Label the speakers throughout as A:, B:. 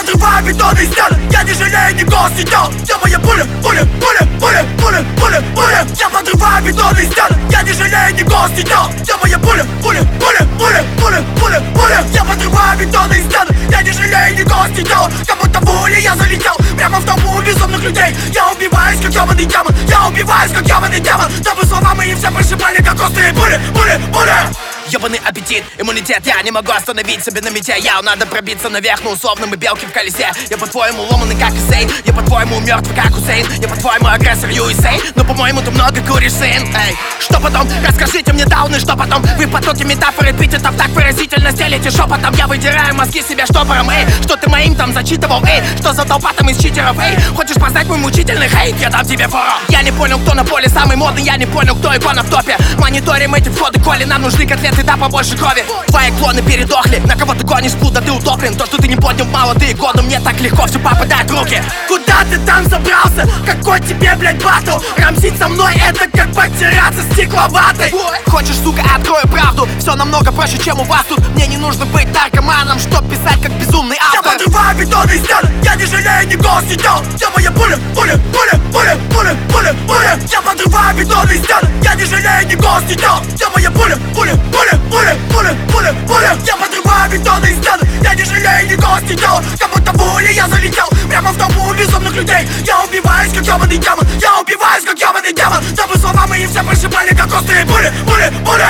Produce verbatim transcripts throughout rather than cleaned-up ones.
A: подрываю бетонные стены, я не жалею ни голос, ни тел. Все мои пули, пули, пули, пули, пули, пули, пули. Я подрываю бетонные стены, я не жалею ни голос, ни тел. Все мои пули, пули, пули, пули, пули, пули, пули. Я подрываю бетонные стены, я не жалею ни голос, ни тел. Как будто пули я залетел прямо в толпу безумных людей. Я убиваюсь, как ёбаный демон, я убиваюсь, как ёбаный демон. Дабы слова мои все прошибали, как острые пули, пули, пули.
B: Ёбаный аппетит, иммунитет, я не могу остановить себе на мете. Я надо пробиться наверх, но условно мы белки в колесе. Я по-твоему ломаный, как Хусейн, я по-твоему мертвый, как Хусейн. Я по-твоему агрессор ю эс эй, но по-моему ты много куришь, сын. Эй, что потом? Расскажите мне дауны, что потом? Вы потоки метафор эпитетов так выразительно стелите шепотом. Я выдираю мозги себе штопором, эй. Что ты моим там зачитывал, эй? Что за толпа там из читеров, эй? Хочешь познать мой мучительный хейт? Я дам тебе фору. Я не понял, кто на поле самый модный, я не понял, кто икона в топе. Мониторим эти входы, коли нам нужны котлеты, да побольше крови. Твои клоны передохли, на кого ты гонишь, плуда, ты утоплен. То, что ты не поднял мало, ты года, мне так легко все попадает в руки.
A: Куда ты там забрался? Какой тебе, блядь, батл? Рамсить со мной это как потеряться стекловатой.
B: Хочешь, сука, открою правду, все намного проще, чем у вас тут. Мне не нужно быть наркоманом, чтоб писать как безумный автор.
A: Я подрываю бетонные стены, я не жалею ни голос, ни тел. Все мои пули, пули, пули, пули, пули, пули, пули. Я подрываю бетонные стены, я не жалею ни голос, ни тел. Все мои пули, пули, пули, пули, пули, пули, пули. Я подрываю бетонные стены, я не жалею ни голос, ни тел. Как будто пули я залетел прямо в толпу безумных людей. Я убиваюсь, как ёбаный демон, я убиваюсь, как ёбаный демон. Дабы слова мои все прошибали, как острые пули, пули, пули.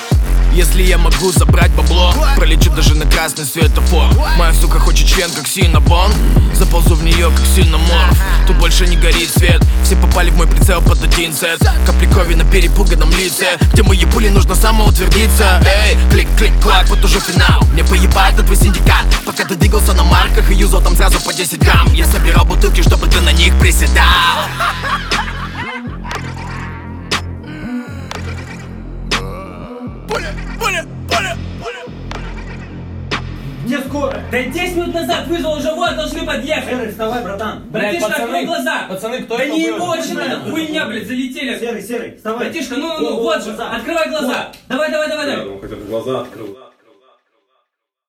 C: Если я могу забрать бабло, пролечу даже на красный светофор. Моя сука хочет член, как Синабон. Заползу в нее, как синоморф. Тут больше не горит свет, все попали в мой прицел под один сет. Капли крови на перепуганном лице, где мои пули нужно самоутвердиться. Эй, клик-клик-клак, вот уже финал. Мне поебать на твой синдикат. Пока ты двигался на марках и юзал там сразу по десять грамм. Я собирал бутылки, чтобы ты на них приседал.
A: Пуля, пуля, пуля, пуля.
D: Где скоро?
E: Да десять минут назад вызвал, уже вот должны подъехать.
D: Серый, вставай, братан.
E: Братишка,
D: Блядь,
E: открой глаза.
D: Пацаны, кто
E: Да
D: это
E: не
D: был?
E: емочено, хуйня, блядь, залетели.
D: Серый, серый, вставай.
E: Братишка, ну, ну, ну, вот же, открывай глаза. Давай, давай, давай, давай.
F: Я думал, хотя бы глаза открыл.